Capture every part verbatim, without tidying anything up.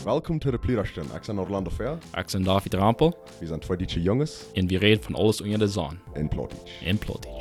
Welkom to de Plierastin. Ik ben Orlando Fair. Ik ben David Rampel. We zijn twee dietje jongens. En we reden van alles onder de zon. In Plottage. In Plottage.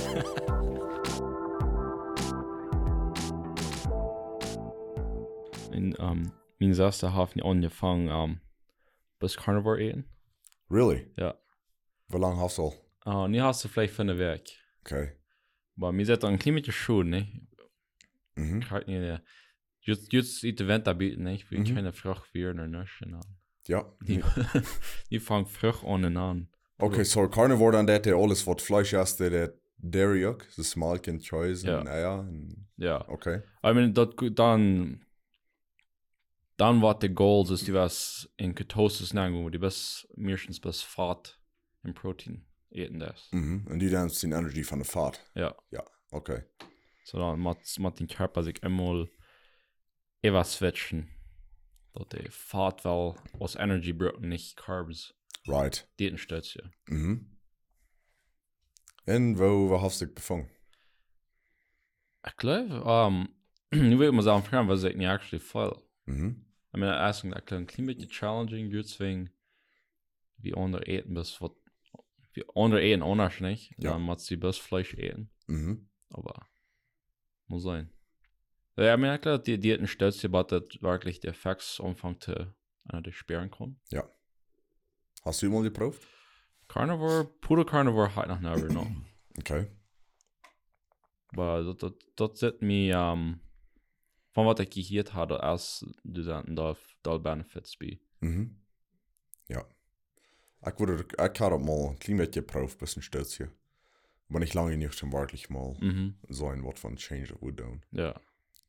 en um, mijn zuster heeft angefangen um, bis carnivore eten. Really? Ja. Hoe lang hast du al? Uh, nu hast du vielleicht van de werk. Okay. Maar mir zit een klein beetje schoon, ne? Mhm. Ik weet niet, uh, just, just iets de wind aanbieden, ne? Ik wil Mhm. keine vrucht weer naar nush en dan. Ja. Die, die vangt vrucht aan en aan. Okay, so carnivore dan dat alles wat Fleisch ist, dat dairy ook, dus melk en cheese en Ja. eier en... Ja. Okay. I mean, dat dan, dan wat de goals is, die was in ketosis nango, die was meistens bis Fat en Protein eten das. Mhm. En die dan zijn energy van de vat. Ja. Ja, okay. So dann mat mat den Körper sich einmal ever switchen. Dat de Fat wel aus Energy braucht, nicht Carbs. Right. Dieten stützt ja. Mhm. En wo, wo hast du dich befangen? Ich glaube, um, nu wil ik me sagen, fragen, was ik niet actually voll. Mhm. I mean, I think that ein klein bisschen challenging, deswegen wie onder eten bis wat wie onder eten anders nicht. Ja. Dann muss sie bis Fleisch eten. Mhm. Aber muss sein. Ja, ich meine, klar, die Diäten stützt ja, aber das wirklich der Effektsumfang zu einer der sperren kann. Ja. Hast du mal geprobt? Carnivore, pure Carnivore hat noch never noch. Okay. Aber das, das, das sieht mir, um, von was ich gehört habe, als du dann da, da Benefits bei. Mhm. Ja. Ich würde, ich habe mal ein klein bisschen geprobt, bis ein Stötzchen. Aber nicht lange nicht schon wirklich mal Mhm. so ein Wort von Change that would down. Ja.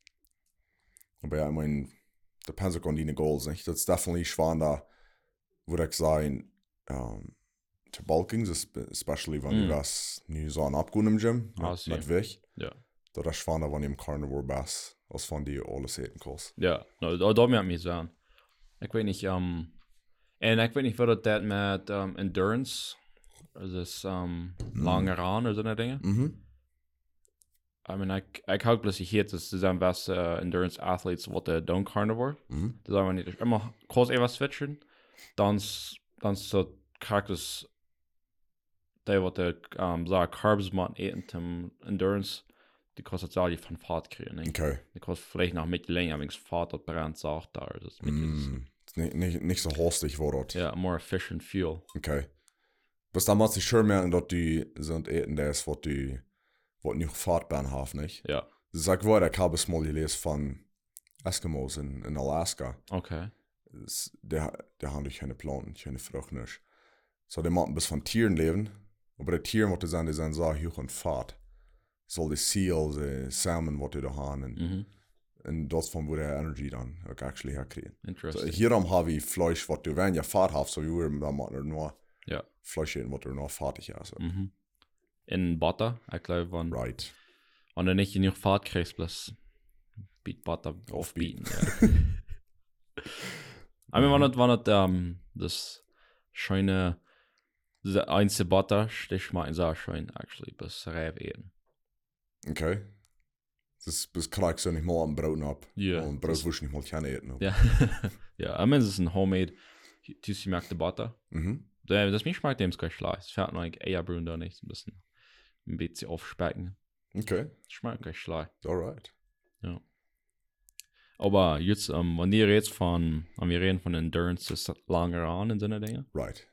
Aber ja, ich meine, depends auch on deine Goals, nicht? Das ist definitiv schwer da, würde ich sagen, um, to bulking, especially wenn Mm. du was nu so abgehen im Gym, Ah, mit, zie. mit Weg. Ja. Das ist schwer da, wenn du im Carnivore bist, als von dir alles eten kannst. Ja, no, da, da merkt mich sagen. Ich weiß nicht, um, und ich weiß nicht, was das mit um, Endurance, also das um, Mhm. lange Ran oder so eine Dinge. Mhm. I mean, ich, ich habe plötzlich hier, das sind was uh, Endurance Athletes, was der Don't Carnivore. Mhm. Das sagen wir nicht, immer kurz etwas switchen, dann, dann so Charakter, der, was der, um, sagt, Carbs machen, eten zum Endurance, die kostet auch die von Fahrt kriegen, nicht? Okay. Die kostet vielleicht noch mit länger, aber das Fahrt, das brennt auch da. Das ist mit Mm. Nicht, nicht, nicht so horstig war das. ja, more efficient fuel. Okay. Bis dann muss ich schon merken, dass die sind eten, das, was die, was nicht Fahrtbahn haben, nicht? Ja, Das ist auch ich habe es mal gelesen von Eskimos in, in Alaska. okay. Das, der, der haben keine Planten, keine Frucht nicht. So, die machen bis von Tieren leben, aber die Tiere, was die sind, die sind so hoch und Fahrt. So die Seals, die Salmon, was die da haben, und, Mhm. und das von wo der Energy dann auch actually herkriegen. So, Interesting. hier haben wir Fleisch, was du, wenn ja Fahrt hast, so wir dann machen nur Ja. Fleisch eten, was du noch fertig hast. Mhm. In Butter, ich glaube, wenn, Right. wenn du nicht genug Fahrt kriegst, bloß Beat Butter aufbieten. Ja. I mean, wenn das, wenn das, um, das schöne, das einzige Butter, stich mal in so schön, actually, bis Rewe eten. Okay. Das, das kann ich so nicht mal am Brot ab. Ja. Und Brot will ich nicht mal gerne eten. Ja. Ja, I mean, es ist ein Homemade, du merkst die Butter. Mhm. Das, das mir schmeckt dem gleich schlecht. Es fährt noch ein Eierbrühen da nicht, ein bisschen, ein bisschen aufspecken. Okay. Schmeckt gleich schlecht. Alright. Ja. Aber jetzt, um, wenn ihr jetzt von, wenn wir reden von Endurance, ist das lange an in so Dinge. Right.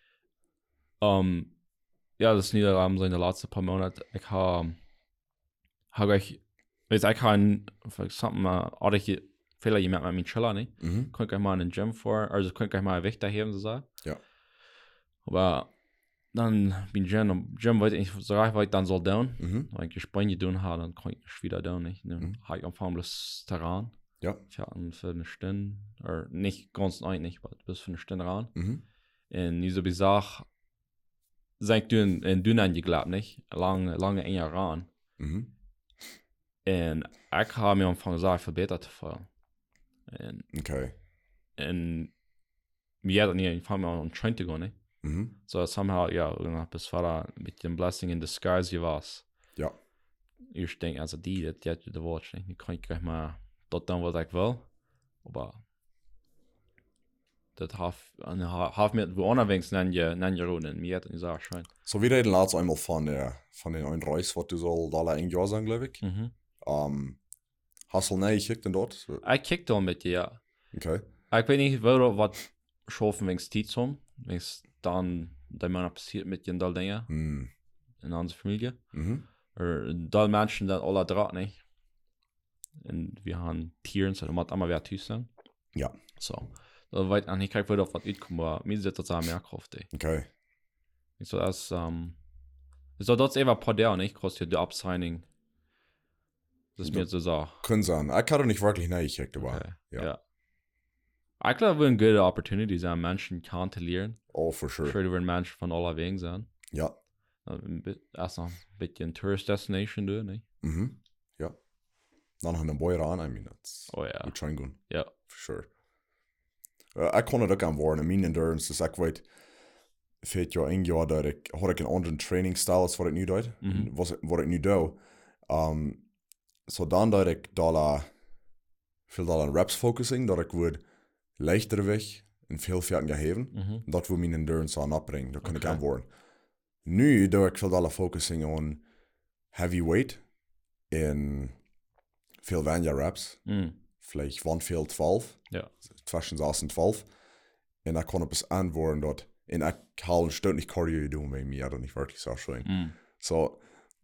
Um, ja, das Niederrahmen so in den letzten paar Monaten. Ich habe, habe ich, jetzt ich habe, für example, oder ich, vielleicht jemand mit mir chillen, nicht? Mhm. Könnt ihr mal in den Gym vor, also könnt ihr mal ein Gewicht erheben, so sagen. Ja. Aber dann bin ich Gym, Gym wollte ich, so reich, weil ich dann soll down. Mhm. Wenn ich Spanien tun habe, dann kann ich nicht wieder down, nicht? Dann Mhm. habe ich einfach bloß Terran. Ja. Fährten für eine Stunde, oder nicht ganz eigentlich, aber bis für eine Stunde ran. Mhm. Und wie so gesagt, seid du in, in Dünnen geglaubt, nicht? Lange, lange enger ran. Mhm. Und ich habe mir am Anfang gesagt, verbessert zu fallen. Und, Okay. und mir hat nie, ich fange mir an Schein zu gehen, nicht? Mhm. So somehow, ja, bis war mit dem Blessing in Disguise was. Ja. Ich denke, also die, das hat der Wort, nicht? Ich kann gleich mal dort dann, was ich will. Aber das half, eine half mit wo unterwegs nennen ja, nennen ja Runden, mir hat ich sag schon. So, wir reden laatst einmal von der, von den neuen Reis, was du soll da ein Jahr sein, glaube ich. Mhm. Um, hast du nicht gekickt denn dort? Ich kick da mit dir, ja. Okay. Ich weiß nicht, was schaffen wegen Titzum, wegen dann, da man passiert mit den Dall Dinge Hm. in unserer Familie. Mhm. Oder Dall Menschen, die alle draht nicht. Und wir haben Tieren, so man immer wer Tüß sein. Ja. So. Da weiß ich nicht, ich würde auf was utkommen, aber mir sitzt das auch mehr Kraft, ey. Okay. So, das, ähm, so, das ist einfach ein paar der, nicht? Kostet die Upsigning. Das ist mir so so. Können sein. Ich kann doch nicht wirklich nicht gekickt, aber. Okay. Ja. Ja. Ich glaube, es wird eine gute Opportunity sein, Menschen kennenzulernen. Oh, for sure. Für die Menschen von aller Wegen sein. Ja. Erst noch ein bisschen Tourist Destination, du, nicht? Mhm. Ja. Dann noch einen Boy ran, I mean, that's. Oh ja. Gut sein gehen. Ja. For sure. Uh, ich kann das auch worden. I mean, Endurance, das ich weiß, fehlt ja ein Jahr, dass ich, habe ich einen anderen Trainingsstil, als was ich nu doe. Mhm. Was, was ich nu doe. Um, so dann, dass ich da viel da an Reps focusing, dass ich würde leichter weg in veel Fährten geheven. Mhm. Dat wil mijn endurance aan opbrengen. Dat kan Okay. ik aan worden. Nu doe ik veel alle focusing on heavyweight in veel weniger reps. Mm. Vielleicht van veel twaalf. Ja. Zwischen zes en twaalf. En dan kan ik eens antwoorden dat en ik haal een stuk niet cardio doen bij mij, dat niet wirklich zo schön. Mm. So,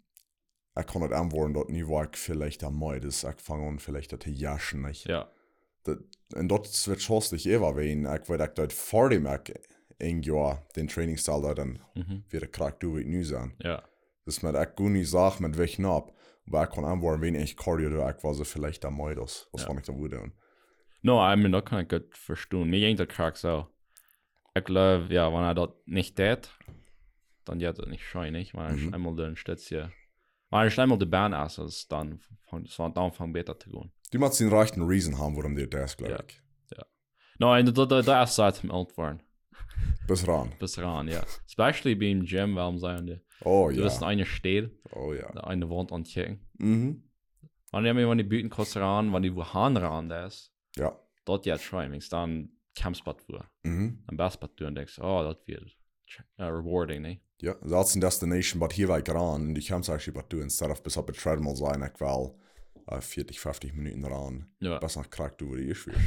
ik kan het antwoorden dat nu waar ik vielleicht aan mij, dus ik vang aan vielleicht dat te jaschen, niet? Ja. Dat, en dat wird schostig ever ween. Ik weet dat voor die merk een jaar den trainingsstijl daar dan Mhm. weer krijg doe ik nu zijn. Ja. Dus met ik goe niet zag met weg nap, maar ik kon aanwoorden wen ik cardio doe, ik was er vielleicht aan mij dus. Wat Ja. vond ik dan goed doen? No, I mean, das kann ich gut verstehen. Mir ging der Krack so. Ich glaube, ja, wenn er das nicht tät, dann wird das nicht scheinig. Wenn er Mhm. einmal den Stütze, wenn er einmal die Bahn ist, ist dann fängt es dann anfangen besser zu gehen. Du musst den rechten Reason haben, warum dir das, glaube Ja. ich. No, und da da da ist seit dem Altwarn. Bis ran. Bis ran, ja. Especially beim Gym, warum sagen die? Oh Du bist ja. eine steht, Oh ja. eine Wand anchecken. Mhm. Wenn die mir, wenn die Büten kosten ran, wenn die wo Hahn ran ist, Ja. dort jetzt schreiben, dann Campspot vor. Mhm. Am Bestspot du und denkst, oh, das wird uh, rewarding, ne? Ja, that's a destination, but hier war ich ran und ich kann es eigentlich was tun, instead of bis auf der Treadmill sein, ich will uh, vierzig, fünfzig Minuten ran. Ja. Was nach Krack du, wie ich schwierig.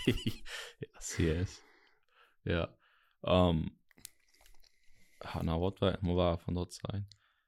Ja, sie ist. Ja. Um, ah, na, was war, wo war von dort sein?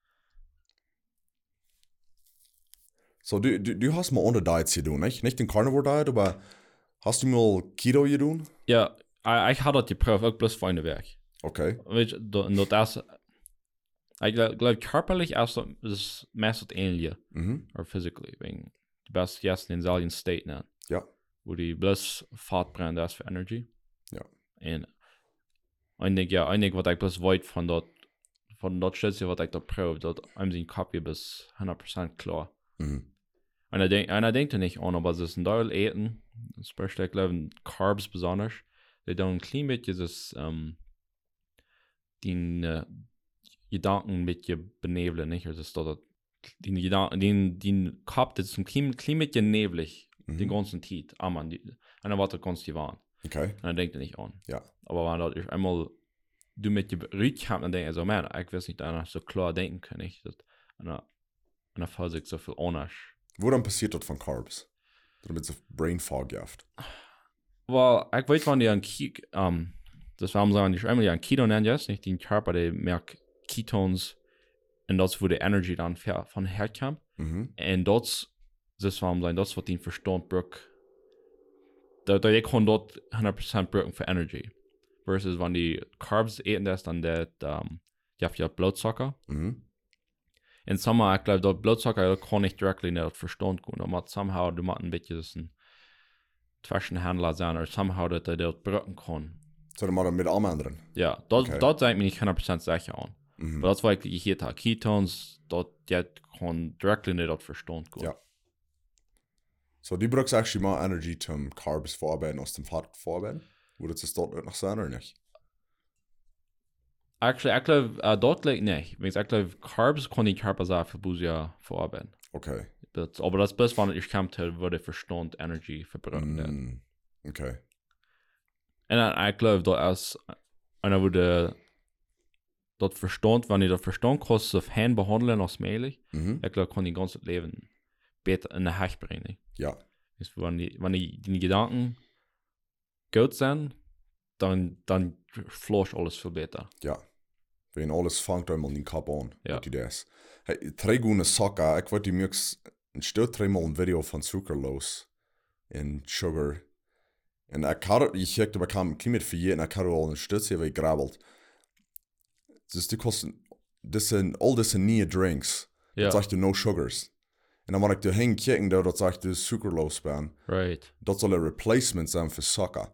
So, du, du, du hast mal ohne Diets hier tun, nicht? Nicht den Carnivore Diet, aber hast du mal Keto hier tun? Ja, ich, ich hatte das geprüft, auch bloß für eine Werk. Okay. Weet je, dat, dat is, ik geloof körperlich erst dat is meestal ähnlich, Mhm. or physically, wegen, du bist jetzt in denselben State, ne? Ja. Wo die bloß Fahrt brennt, das für Energy. Ja. Und ich denke, ja, ich denke, was ich bloß weit von dort, von dort steht, was ich da probe, dort haben sie einen Kopf bis hundert Prozent klar. Mhm. Und ich denke, und ich denke nicht an, aber es ist ein Teil Eten, especially, ich glaube, Carbs besonders, die dann ein klein bisschen das, ähm, den äh, Gedanken mit dir benebeln, nicht? Also, das dort, den Gedanken, den, den Kopf, das ist ein klein, klein bisschen neblig, Mhm. den ganzen Tag, ah man, die, und dann war das ganz die Wahn. Okay. Und dann denkt er nicht an. Ja. Aber wenn das einmal du mit dir rückkommst, dann denke ich so, man, ich weiß nicht, einer so klar denken kann ich, dass einer, einer Physik so viel anders. Wo dann passiert das von Carbs? Damit es Brain Fog gibt. Weil, ich weiß, wenn die an Ki ähm, das war sagen, die einmal ja an Keto nennen jetzt, nicht den Körper, der merkt Ketones und das, wo die Energy dann von herkommt. Mhm. Und das, das war sagen, das, was den Verstand braucht. Da, da ich kann dort hundert Prozent brauchen für Energy. Versus, wenn die Carbs essen, das dann der, um, die haben ja Blutzucker. Mhm. In Sommer, ich glaube, dort Blutzucker kann nicht direkt in den Verstand gehen. Aber somehow, du machst ein bisschen das ein Zwischenhändler sein, oder somehow, dass er dort brauchen kann. So, dann mal mit allem anderen. Ja, dort, Okay. dort seid mir nicht hundert Prozent sicher an. Mhm. Aber das war ich hier da. Ketones, dort, der kann direkt in den Verstand gehen. Ja. So, du brauchst actually mal Energy zum Carbs vorarbeiten, aus dem Fett vorarbeiten? Würde das dort noch sein oder nicht? Actually, ich glaube, uh, dort liegt nicht. Ich glaube, Carbs kann die Körper sagen, für Busia verarbeiten. Okay. Das, aber das Beste, wenn ich kam, würde Verstand Energy verbrennen. Mm. Okay. En dan, ik geloof dat als einer würde dat verstand, wanneer dat verstand kost of hen behandelen als mogelijk, Mhm. ik geloof kan die ganze leven beter in de Hech brengen. Ja. Dus wanneer die, wanneer die Gedanken gut zijn, dann, dann floss alles viel besser. Ja. Wenn alles fängt einmal in den Kopf an. Ja. Die das. Hey, drei gute Sachen. Ich wollte mir ein Stück dreimal ein Video von Zuckerlos in Sugar. Und ich hatte, ich hätte bekam Klimat für jeden, ich hatte auch ein Stück hier gegrabbelt. Das die kosten, das sind all diese neue Drinks. Ja. Das sagt du no sugars. Und dann, wenn ich da hinkicken, da, das sagt du Zuckerlos bin. Right. Das soll ein Replacement sein für Zucker.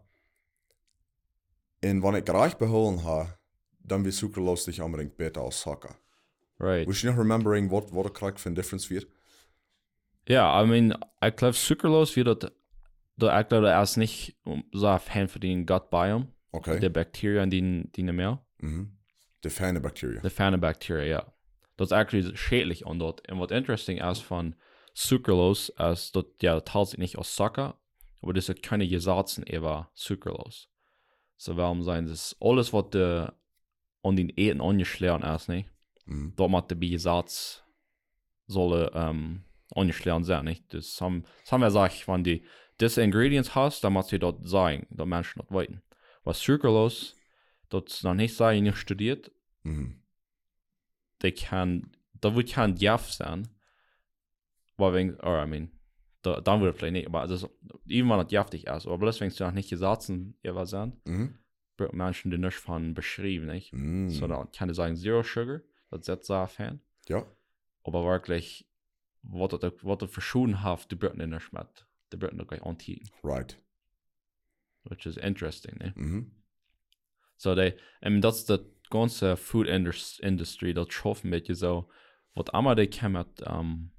Und wenn ich reich beholen habe, dann wird Zuckerlos nicht unbedingt besser als Zucker. Right. Would you know remembering what what a crack für ein Difference wird? Ja, I mean, ich glaube, Zuckerlos wird das, da ich glaube, er ist nicht so ein Fan für den Gut Biome, Okay. die Bakterien, die, die mehr. Mhm. Die feine Bakterien. Die feine Bakterien, ja. Das ist actually schädlich an dort. Und was interesting ist von Zuckerlos, ist, dass ja, das hält sich nicht aus Zucker, aber das ist keine Gesalzen über Zuckerlos. So, warum sein das alles, was de, an den Eten angeschlagen ist, nicht? Mhm. Dort macht der Salz soll ähm, angeschlagen sein, nicht? Das haben, das haben wir gesagt, wenn die diese Ingredients hast, dann muss sie dort sagen, dass Menschen dort weiten. Was Zuckerlos, das noch nicht sagen, nicht studiert, Mhm. die kann, da wird kein Jaff sein, weil wenn, or I mean, da, dann wird es vielleicht nicht, aber das, even wenn das jaftig ist, aber bloß wenn es noch nicht gesalzen ja, sein, Mhm. wird Menschen die nicht von beschrieben, nicht? Mhm. So, dann kann ich sagen, Zero Sugar, das ist jetzt ein Fan. Ja. Aber wirklich, was du, was du verschoben hast, die wird nicht mit, die wird nicht gleich anti, Right. which is interesting, ne? Mhm. So, they, I mean, that's the ganze Food indus- Industry, das schaffen mit so, was immer die kommen, um,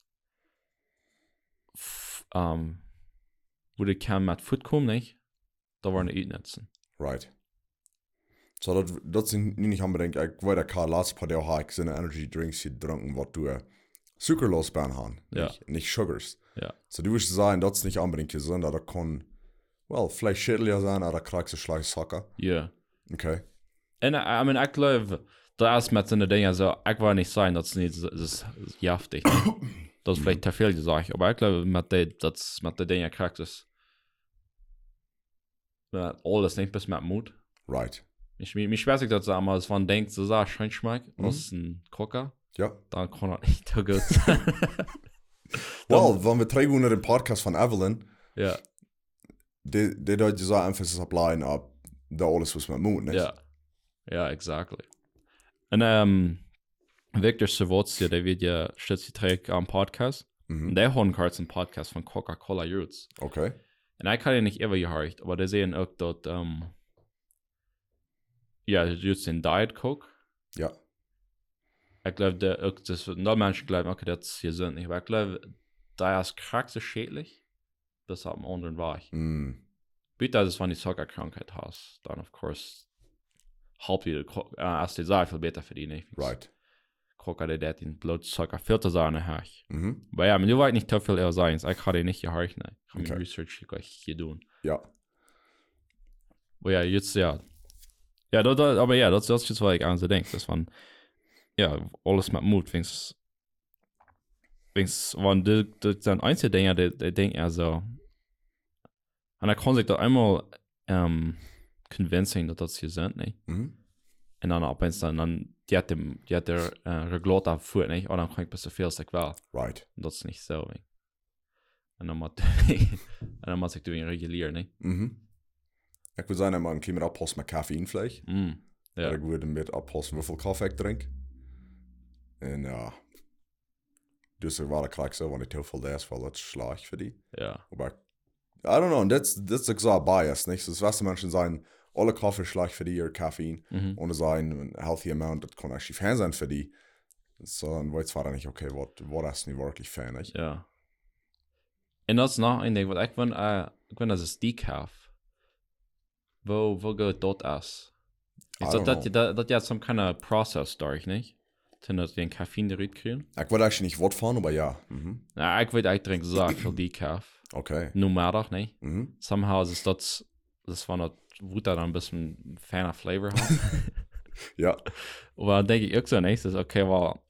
f- um, wo die kommen mit Food kommen, nicht? Da wollen die nutzen. Right. So, das, das sind nicht unbedingt, ich wollte kein Last paar der auch sind Energy Drinks hier getrunken, was du äh, zuckerlos ben haben. Ja. Nicht, nicht Sugars. Ja. So, du würdest sagen, das ist nicht unbedingt gesund, aber das kann, well, vielleicht schädlicher sein, aber kriegst du schlecht Zucker. Ja. Okay. Und, I I mean, ich glaube, da ist mit so einer Dinge so, ich will nicht sagen, das ist nicht, das ist jaftig. Das ist vielleicht zu viel gesagt, aber ich glaube, mit der, das, mit der Dinge kriegst du es, mit alles nicht bis mit Mut. Right. Ich, mich schwer sich das sagen, aber wenn man denkt, so sagt, schön schmeckt, Mhm. das ist ein Kocker, Ja. dann kann er nicht so gut sein. Well, wenn wir drei unter dem Podcast von Evelyn, Ja, der der dort so Emphasis apply ab, da alles was mit Mut, nicht? ja, ja, exactly. Und ähm, Victor Savozia, der wird ja stützt die Träg am Podcast, Mhm. und der hat kurz einen Podcast von Coca-Cola Roots. Okay. Und ich habe ihn nicht immer gehört, aber der sehen auch dort, ähm, ja, jetzt den Diet Coke. Ja. Ich glaube, der auch das, da Menschen glauben, okay, das ist gesund nicht, aber ich glaube, da ist krank so schädlich, das hat einen anderen Weg. Mm. Bitte, dass wenn die Zuckerkrankheit hast, dann of course, halb die, äh, als die Sache viel besser für die, nicht? Right. Coca, der hat den Blutzucker filter seine Hack. Mhm. Aber ja, man du weißt nicht so viel eher sein, ich habe nicht gehört, ne? Ich habe Okay. Research gleich getan. Ja. Aber ja, jetzt, ja. Ja, da, da, aber ja, das, das ist jetzt, was ich an so denke, dass man, ja, alles mit Mut, wenn's, wenn's, wenn du, du, dann einzige Dinge, der, der denkt ja so, und er kann sich da einmal, ähm, convincing, dass das hier sind, ne? Mhm. Und dann, ab wenn's dann, dann, die hat dem, die hat der, äh, Regulator abfuhr, ne? Und dann kann ich bis so viel, als ich will. Right. Und das ist nicht so, ne? Und dann muss, und dann muss ich du ihn regulieren, ne? Mhm. Ich würde sagen, man kann mit abpassen mit Koffein vielleicht. Mm, ja. Ja. Ich würde mit abpassen, wie viel Kaffee ich trinke. Und ja, dus er waren krijg zo, want ik heel veel les, weil das ist schlecht für die. Ja. Aber, I don't know, und das, das ist so ein Bias, nicht? Das weißt du, Menschen sagen, alle Kaffee ist schlecht für die, ihr Koffein. Mhm. Und es sein, ein healthy amount, das kann actually fan sein für die. So, dann weiß zwar nicht, okay, was, was ist nicht wirklich fan, nicht? Ja. Und das ist noch ein Ding, was ich bin, äh, ich bin, das ist Decaf. Wo, wo geht dort aus? I Ist das, don't das, know. das, das ja some kind of process durch, nicht? Sind das den Koffein drin kriegen? Ich weiß eigentlich nicht, was fahren, aber ja. Mhm. Ja, ich würde eigentlich so viel Decaf. Okay. Nur mehr doch, nicht? Mhm. Somehow ist das, das war das wird da dann ein bisschen feiner Flavor haben. Ja. Aber dann denke ich auch so nächstes, okay, well,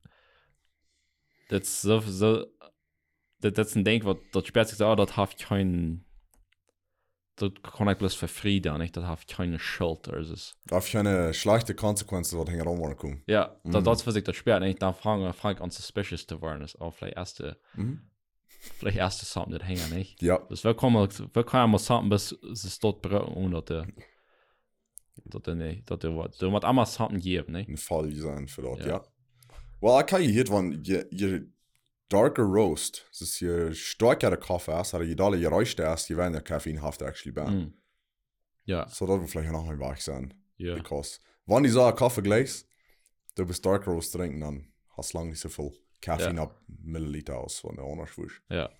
das ist so, so, das, das ist ein Ding, was, das sperrt sich so, oh, das hat keinen, das kann ich bloß verfrieden, nicht? Das hat keine Schuld, oder so. Darf keine schlechte Konsequenzen, was hinterher wollen kommen. Ja, Mhm. das, das, was ich das sperrt, nicht? Dann fange ich an, suspicious zu werden, ist auch vielleicht erste, Mhm. vielleicht erste Sachen, das hängen, nicht? Ja. Dus we komen, we kunnen maar samen bis ze tot brengen, omdat de, dat er nee, dat er wat, er moet allemaal samen geven, nee. Ein Fall sein für dort, Ja. ja. Well, I kann je hier, wenn je, je darker roast, das ist je stärker der Kaffee ist, oder je dalle je reichter ist, je weniger Koffein haft actually bei. Mm. Ja, So, das wird vielleicht noch mal wach sein. ja, Because, wenn die sagen Kaffee gleich, du bist darker roast trinken, dann hast du lange nicht so viel Koffein Ja. ab Milliliter aus, wenn du anders willst. ja,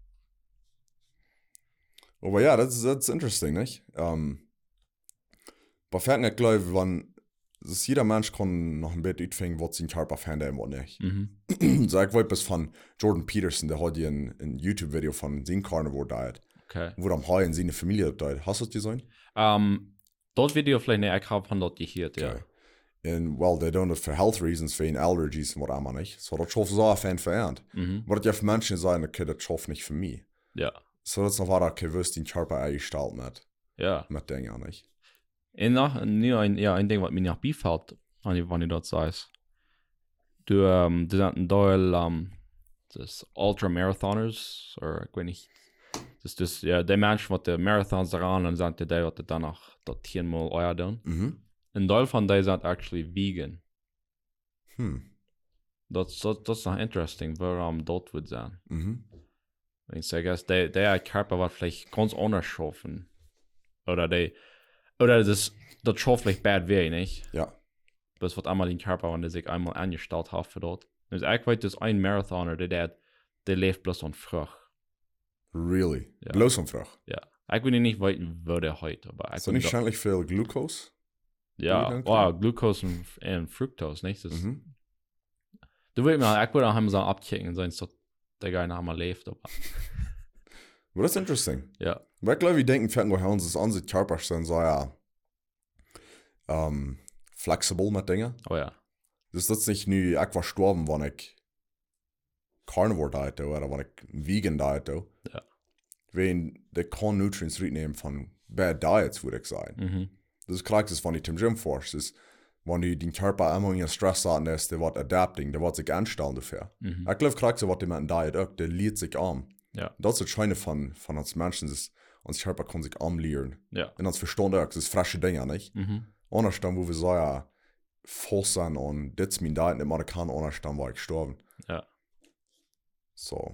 Aber ja, das ist, das ist interesting, nicht? Ähm, bei Fernsehen, glaube ich, wenn, dass jeder Mensch kann noch ein bisschen utfängen, was sein Körper findet und was nicht. mhm, So, ich weiß von Jordan Peterson, der hat hier ein, ein YouTube-Video von seinem Carnivore Diet, okay. wo am Hai in seine Familie diet. Hast du das gesehen? Um, dat video vielleicht nicht, ich habe von dort gehört, ja. Okay. And, well, they don't for health reasons, wegen Allergies und was auch immer nicht. So, das schafft so ein Fan verändert. Mhm, Aber das ja für Menschen sein, okay, das schafft nicht für mich. ja, So, das ist noch weiter, okay, wirst den Körper eingestellt mit, ja. mit Dingen, nicht? En nog, nu een, ja, een ding wat me nog bevalt, wanneer je dat zegt. Du, um, er zijn een deel, um, dus ultramarathoners, of ik weet niet. Dus, dus ja, die mensen wat de marathons eraan en zijn die wat dan nog dat tienmaal ooit doen. Mhm. Een deel van die zijn actually vegan. Hm. Dat, dat, dat is nog interesting, waarom dat wordt zijn. Mhm. Ik zeg, guess, die, die Körper wat vielleicht ganz anders schaffen. Oder die, oder das, das schafft vielleicht bad weh, nicht? Ja. Das wird einmal den Körper, wenn der sich einmal angestellt hat für dort. Dus ich weiß, dass ein Marathoner, der, der, der lebt bloß an Frucht. Really? Ja. Bloß um Frucht? Ja. Ich will nicht wissen, wo der heute, aber ich So nicht scheinlich viel Glucose? ja, Wie oh, Glucose und, und Fructose, nicht? Das, Mhm. du willst mir, ich würde auch einmal so abchecken, sein, dass der gar nicht einmal lebt, aber Aber das ist interesting. ja. Weil ich glaube, wir denken, fährt nur uns das an sich Körper sein, so ja, ähm, flexibel mit Dingen. Oh ja. Das ist nicht nur, ich war gestorben, wenn ich Carnivore Diet oder wenn ich Vegan Diet. Ja. Wenn der kann Nutrients reinnehmen von Bad Diets, würde ich sagen. Mhm. Das ist klar, das, wenn du im Gym forschst, ist, wenn du den Körper immer in Stress hatten lässt, der wird adapting, der wird sich anstellen dafür. Mhm. Ich glaube, klar, was die mit dem Diet auch, der liert sich an. Ja. Das ist das Schöne von, von uns Menschen, ist, unser Körper kann sich anlieren. Ja. Und uns verstehen auch, das ist frische Dinge, nicht? Mhm. Anders dann, wo wir so ja voll sind und das ist mein Diet nicht mehr kann, anders dann war ich gestorben. Ja. So.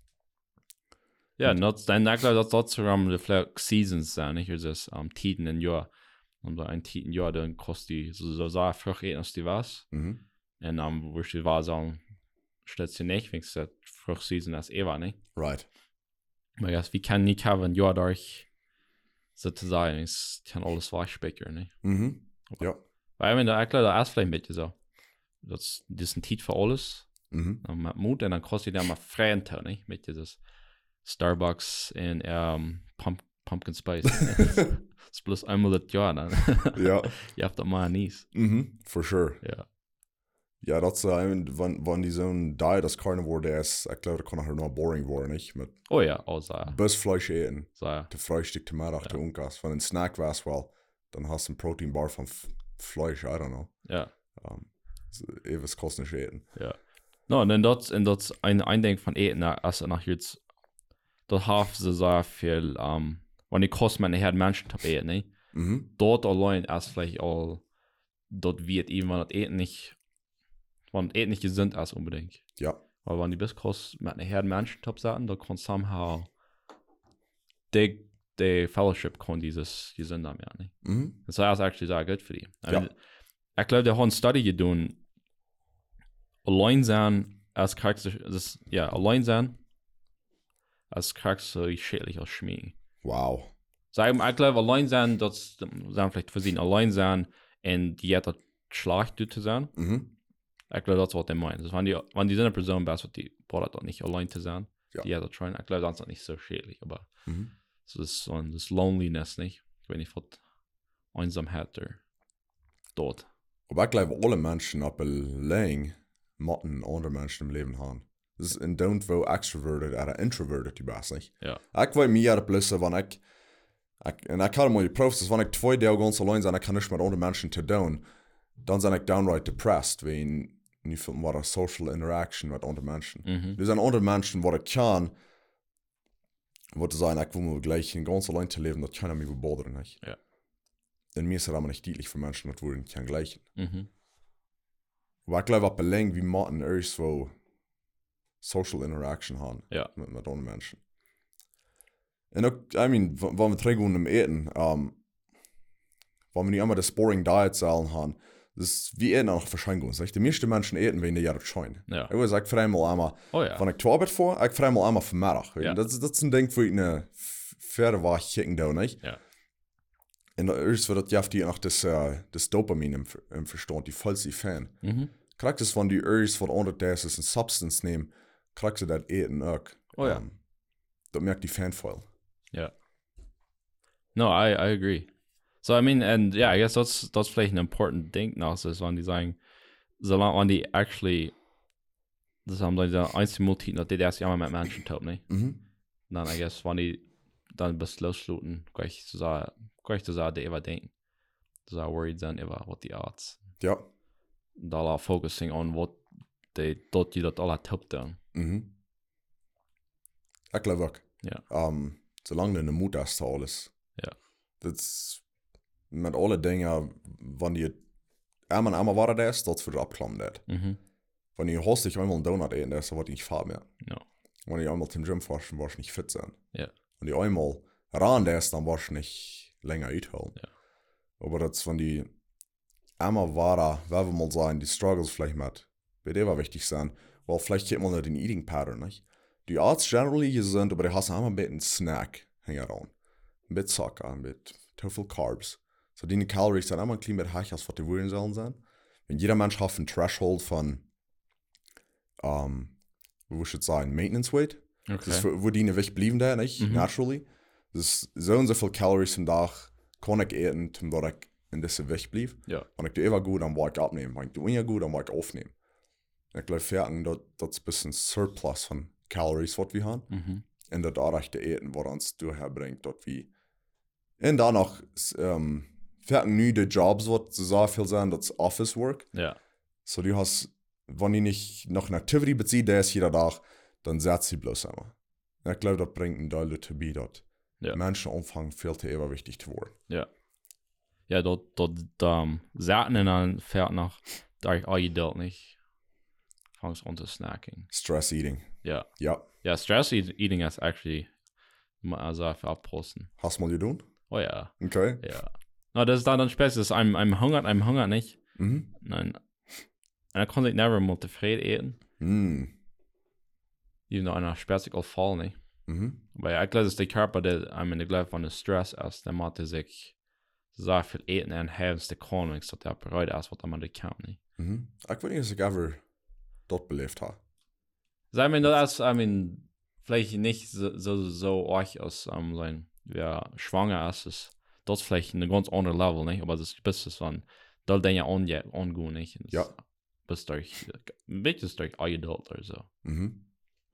Ja, und das, dann ich glaube, dass das sogar die vielleicht Seasons sein, nicht? Also das um, Tiden im Jahr. Und ein Tiden im Jahr, dann kostet die so, so sehr Frucht essen, als die was. Mhm. Und dann um, würde ich wahr sagen, stellt sie nicht, wenn es das Fruchtseason ist, eh war, nicht? Right. Aber ja, wie kann nicht haben, ja, durch sozusagen, es kann alles weichspecken, nicht? Mhm. Ja. Weil wenn der ich glaube, da ist vielleicht mit so, das, das ist ein Tit für alles. Mhm. Und mit Mut, und dann kostet der mal freien Teil, nicht? Mit dieses Starbucks in um, Pump, Pumpkin Spice. Das ist bloß einmal das Jahr, dann. Ja. Ihr habt das mal nies. Mhm. For sure. Ja. Ja, das ist, äh, wenn, wenn die so ein Diet, das Carnivore, der ist, ich glaube, das kann auch noch boring werden, nicht? Mit Oh ja, oh, so ja. bis Fleisch eten. So ja. Der Frühstück, der Mittag, der Ungas. Wenn ein Snack war, well, dann hast du ein Proteinbar von F Fleisch, I don't know. Ja. Um, so, ewig kostet nicht eten. Ja. No, und dann das, und das ein Eindenk von Eten, also nach jetzt, das hat sie sehr viel, um, wenn die Kost meine Herren Menschen haben eten, ne? Mhm. Dort allein erst vielleicht all, dort wird eben, wenn das Eten nicht, wenn das Eten nicht gesund ist unbedingt. Ja. Aber wenn die bis Kost mit einer Herren Menschen haben sahen, da kann somehow die, die Fellowship kann dieses gesund haben, ja, ne? Mhm. Das war actually sehr gut für die. I Ja. mean, ich glaube, der hat ein Study getan, allein sein, als Charakter, das, ja, allein sein, als Charakter schädlich als Schmieden. Wow. Sagen, ich glaube, allein sein, das sagen vielleicht für sie, allein sein und die hat das schlecht zu sein. Mhm. Ich glaube, das ist, was der meint. Also, wenn die, wenn die so eine Person ist, die braucht das nicht allein zu sein, Ja. die hat das schon, ich glaube, das ist nicht so schädlich, aber Mhm. so das, so das Loneliness, nicht? Ich weiß nicht, was Einsamkeit oder dort. Aber ich glaube, alle Menschen ab allein müssen andere Menschen im Leben haben. Das ist ein Don't wo extroverted oder introverted, ich weiß nicht. Ja. Ich will mehr plussen, wenn ich, ich und ich kann mal die Profs, dass wenn ich zwei Tage ganz allein sein, ich kann nicht mit anderen Menschen zu tun, dann bin ich downright depressed, weil ich fühle mich eine social interaction mit anderen Menschen. Mhm. Das sind andere Menschen, die ich kann, wollte sagen, ich will mir gleich ganz allein zu leben, das kann ich mich überbordern, nicht? Ja. Denn mir ist es aber nicht dienlich für Menschen, das wollen kann gleichen. Mhm. Aber ich glaube, ab allein, wie Martin irgendwo social interaction haben Ja. mit, mit anderen Menschen. Und auch, I mean, wenn wir trinken im Eten, um, wenn wir nicht immer das boring Diet zahlen haben, das ist wie Eten auch Verschränkung. Die meisten Menschen eten, wenn die ja das scheuen. Ja. Ich weiß, ich freue mich einmal, Oh ja. wenn ich zur Arbeit fahre, ich freue mich einmal für Mittag. Ja. Das, das ist ein Ding, wo ich eine Pferde war, chicken da, nicht? Ja. Und erst wird das die auch das, uh, das Dopamin im, im Verstand, die vollste Fan. Mhm. Kriegst es, wenn die erst von unter das ist, eine Substance nehmen, kriegst du das Eten auch. Oh ja. Um, das merkt die Fan voll. Yeah. No, I, I agree. So, I mean, and yeah, I guess that's that's vielleicht an important thing now, so when die sagen, solange when die actually, das haben die da einzige Multi, dass die das ja mit Menschen tun, ne? Mhm. Dann, I guess, wenn die dann bis losluten, gleich zu sagen, gleich zu sagen, die überdenken. So worried sind über what the odds. Ja. Da are focusing on what they dort die dort alle top down. Mhm. Ich glaube auch. Ja. Um, solange du eine Mut hast für alles. Ja. Das mit alle Dingen, wenn die einmal einmal war das, das wird abklammen. Das. Mhm. Wenn die hast dich einmal einen Donut essen, das wird nicht fahren mehr. Ja. Wenn die einmal zum Gym forschen, wirst du nicht fit sein. Ja. Wenn die einmal ran das, dann wirst du nicht länger einholen. Ja. Aber das, wenn die einmal war, werden wir mal sagen, die Struggles vielleicht mit, bei der war wichtig sein, weil vielleicht geht man nicht den Eating Pattern, nicht? Die Arts generally sind, aber die hast einmal ein bisschen Snack hängen ran. Mit Zucker, mit zu viel Carbs. So die Calories sind einmal ein bisschen mit höher, als was die wollen sollen sein. Wenn jeder Mensch hat einen Threshold von, um, wie würde ich sagen, Maintenance Weight. Okay. Das ist, wo die nicht blieben da, nicht? Mhm. Naturally. Das ist so und so viel Calories am Tag kann ich essen, damit ich in dieser Weg blieb. Ja. Wenn ich die immer gut, dann war ich abnehmen. Wenn ich die weniger gut, dann war ich aufnehmen. Ich glaube, fertig, das, das ist ein bisschen Surplus von Calories, was wir haben. Mhm. Und das rechte Eten, was uns durchbringt, dort wie. Und dann noch, ähm, fertig neue Jobs, was so viel sind, das ist Office Work. Ja. So, du hast, wenn ich nicht noch eine Activity beziehe, der ist jeder Tag, dann setzt sie bloß einmal. Ich glaube, das bringt ein Teil dazu bei, dass Ja. Menschen anfangen, viel zu eher wichtig zu werden. Ja. Ja, dort, dort, um, zaten en dan fährt nach, da ich all je deelt nicht. Fangst an zu snacking. Stress Eating. Ja. Ja. Ja, stress eat- eating is actually, also für abposten. Hast du mal getan? Oh ja. Okay. Ja. No, das ist dann dann speziell, I'm, I'm hungert, I'm hungert nicht. Mhm. Nein. Und dann konnte ich never mal zufrieden eten. Mhm. Even though einer speziell auch voll nicht. Mhm. Weil ich glaube, dass der Körper, der, ich meine, ich glaube, von der Stress ist, der macht sich so viel eten und haben die Konings, dass der bereit ist, was man nicht kann. Nicht? Mhm. Ich weiß nicht, dass ich ever dort belebt habe. So, I mean, das ist, I mean, vielleicht nicht so, so, so euch als, um, sein, wer schwanger ist, ist das vielleicht ein ganz anderes Level, nicht? Aber das ist bis es von, da den ja on, ongehen, nicht? Und das Ja. Bis durch, ein bisschen durch adult oder so. Mhm.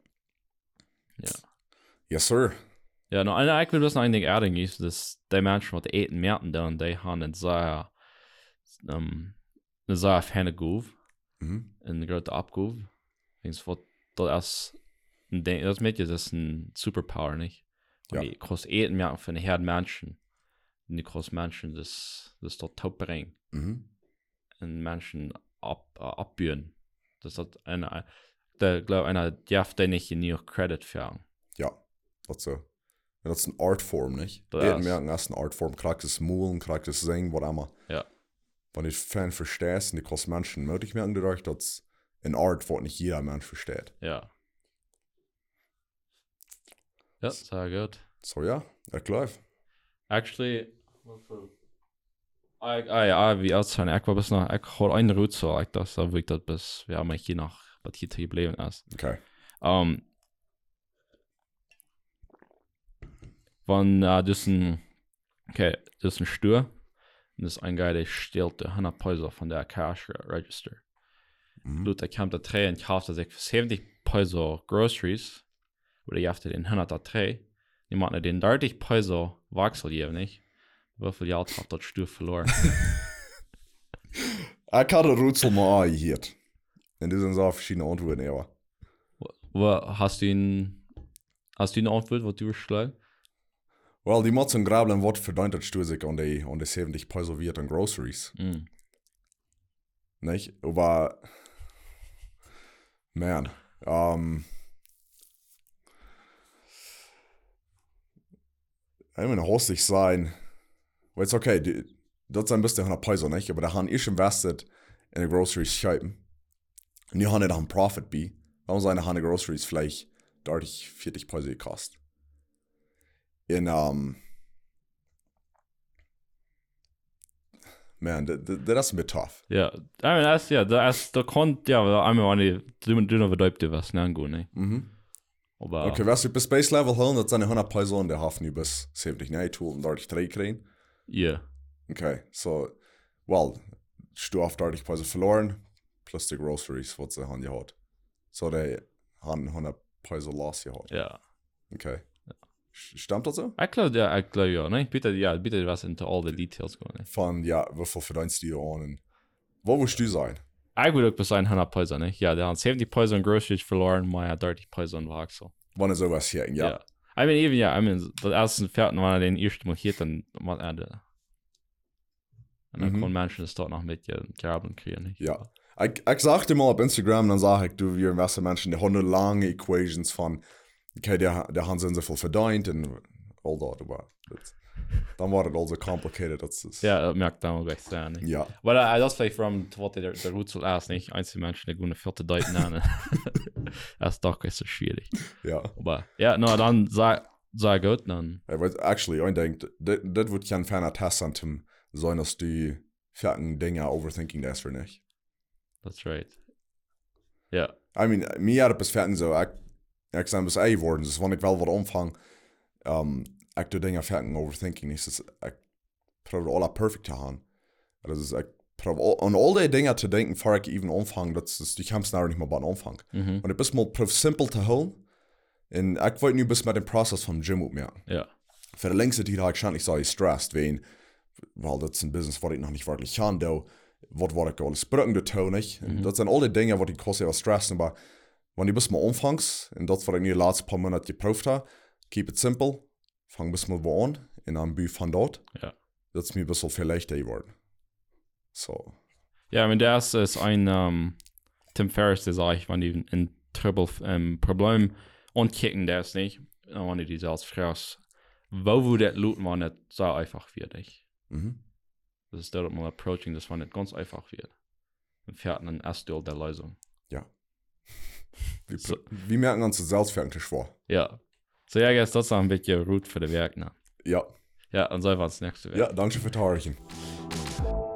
Ja. Yes, sir. Ja, no, en ik wil dus nog een ding aardig is, dus die mensen wat eten merken dan, die gaan een zeer, um, een zeer fijne groove, Mhm. een grote opgroove. Denk wat dat is, een ding, dat is met je, dat is een superpower, niet? Ja. Die kost eten merken van een herd mensen, en die kost mensen dus, dus tot top brengen, Mhm. en mensen op, uh, opburen. Dus dat, en, uh, de, geloof, en, uh, die heeft die niet genoeg credit voor. Ja. Das ist so. Ja, das ist eine Artform, nicht? Das Eten ist- merken, das ist eine Artform. Kriegst es Mulen, kriegst es Singen, was immer. Ja. Wenn ich Fan verstehst und die kannst Menschen möglich merken dadurch, dass es eine Art, was nicht jeder Mensch versteht. Ja. Ja, sehr gut. So, ja, ich glaube. Actually, I, I, I, wie alt zijn, ik was best nog, ik hoor een route zo, ik dacht dat ik dat best, ja, maar hier nog, wat hier te gebleven is. Okay. Um, van, uh, dus een, okay, dus een stuur, und das ist ein Guy, der stiehlt hundert Peso von der Cash Register. Mhm. Blut, der kommt da drei und kauft sich für siebzig Peso Groceries, oder ihr habt den hundert da drei, die machen den dreißig Peso Wachsel hier, nicht? Wie viel Geld hat das Stuhl verloren? Ich kann den Rätsel mal angehört. Und das sind so verschiedene Antworten, ja. Wo, hast du ihn, hast du eine Antwort, was du schlägst? Well, die Motzen Grablen wird verdient, dass du sich an die, an die siebzig Peso wird an Groceries. Mm. Nicht? Aber, man, ähm, ich meine, hostig sein, weil es okay, die, das ist ein bisschen hundert Peso, nicht? Aber da haben ich invested in die Groceries schreiben. Und die haben nicht einen Profit bei. Warum seine haben die Groceries vielleicht dreißig, vierzig Peso gekostet? In, ähm, man, das, das ist mir tough. Ja, I mean, das, ja, das, da kommt, ja, da einmal eine, du, du noch bedeutet was, ne, gut, ne? Mhm. Aber, Okay, was du bis Space Level holen, das sind hundert Peso und der hoffen die bis siebzig, ne, tun und dreißig drei kriegen. ja. Yeah. Okay, so, well, du hast dreißig Peso verloren, plus die Groceries, was sie haben gehabt. So, die haben hundert Peso lost gehabt. Ja. Okay. Ja. Stimmt das so? Ich glaube, ja, ich glaube, ja, ne? Bitte, ja, bitte was into all the details gehen, ne? Von, ja, wie viel verdienst du dir an und wo willst du sein? Ich würde auch bis ein hundert Peso, ne? Ja, der hat siebzig Peso in Groceries verloren, mein dreißig Peso in Wachsel. Wann ist sowas hier, ja? Ja. I mean, even, ja, I mean, das erste Pferd, wenn er den ersten Mal hier, dann macht er das. Und dann Mhm. können Menschen das dort noch mit ja, Graben kriegen, ne? Ja. Ich, ich sagte mal auf Instagram, dann sage ich, du, wir investen Menschen, die haben lange Equations von, okay, der, der haben so viel verdient und all that, aber das, dann war das also complicated. Das ist, Ja, das merkt man gleich sehr, ne? Ja. Aber uh, das vielleicht from what der der Rätsel erst nicht einzelne Menschen die gute vierte deuten an. Das ist doch so schwierig. Ja. Aber ja, no, dann sag sag gut dann. Ja, weil actually, ich denke, das, das wird kein ferner Test an dem sein, dass du fertigen Dinge overthinking das für nicht. That's right. Ja. I mean, mir hat es fertig so, ich, ich sage, bis eh geworden, das wenn ich wel was umfang, um, ich tu Dinge fertig overthinking nicht, das ich probiere alle perfekt zu haben. Das ist, ich probiere an all die Dinge zu denken, bevor ich even umfang, das ist, du kommst nachher nicht mehr beim Umfang. Mhm. Und ich bin mal probiere simpel zu holen, und ich wollte nur bis mit dem Prozess vom Gym mitmerken. Ja. Für die längste Zeit habe ich schon nicht so gestresst, weil, weil das ist ein Business, was ich noch nicht wirklich kann, da, was war ich alles brücken, das tue nicht. Mhm. Das sind alle Dinge, die ich kostet was stressen, aber wenn du bis mal anfängst, und das, was ich in den letzten paar Monaten geprüft habe, keep it simple, fang bis mal wo an, in einem Buch von dort. Ja. Das ist mir ein bisschen viel leichter geworden. So. Ja, wenn das ist ein um, Tim Ferriss, der sagt, wenn die ein Trouble, um, Problem ankicken, der ist nicht, dann wenn du die als Frau, wo wo das looten, wenn das so einfach wird, nicht? Mhm. Das ist dort mal approaching, das wenn das ganz einfach wird. Und fährt einen Erstteil der Lösung. Ja. Wie, So. wie merken wir uns das selbstfertig vor? Ja. So, ja, das ist ein bisschen Route für das Werk, ne? Ja. Ja, dann sehen wir uns nächste Woche. Ja, danke für das Tarchen.